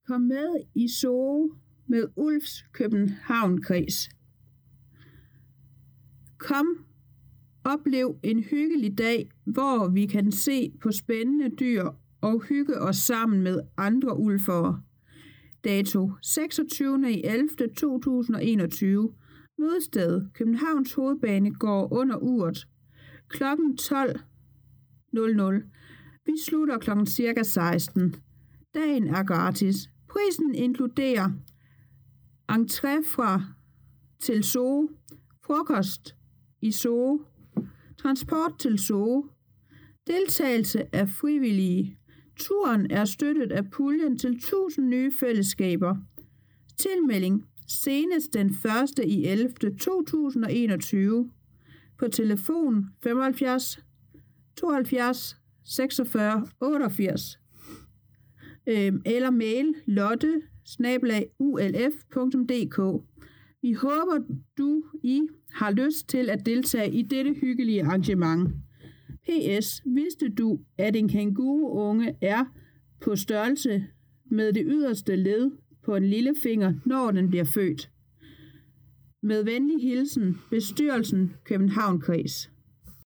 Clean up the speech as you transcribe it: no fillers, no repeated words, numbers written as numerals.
Kom med i Zoo med Ulfs København-kreds. Kom, oplev en hyggelig dag, hvor vi kan se på spændende dyr og hygge os sammen med andre ulfere. Dato 26.11.2021. Mødested Københavns Hovedbanegård under uret. Klokken 12.00. Vi slutter klokken cirka 16. Dagen er gratis. Prisen inkluderer entré til Zoo, frokost i Zoo, transport til Zoo, deltagelse af frivillige. Turen er støttet af puljen til 1000 nye fællesskaber. Tilmelding senest den 1.11.2021 på telefon 75 72 46 88 eller mail lotte@ulf.dk. Vi håber, I har lyst til at deltage i dette hyggelige arrangement. PS. Vidste du, at en kænguruunge er på størrelse med det yderste led på en lillefinger, når den bliver født? Med venlig hilsen, bestyrelsen København-kreds.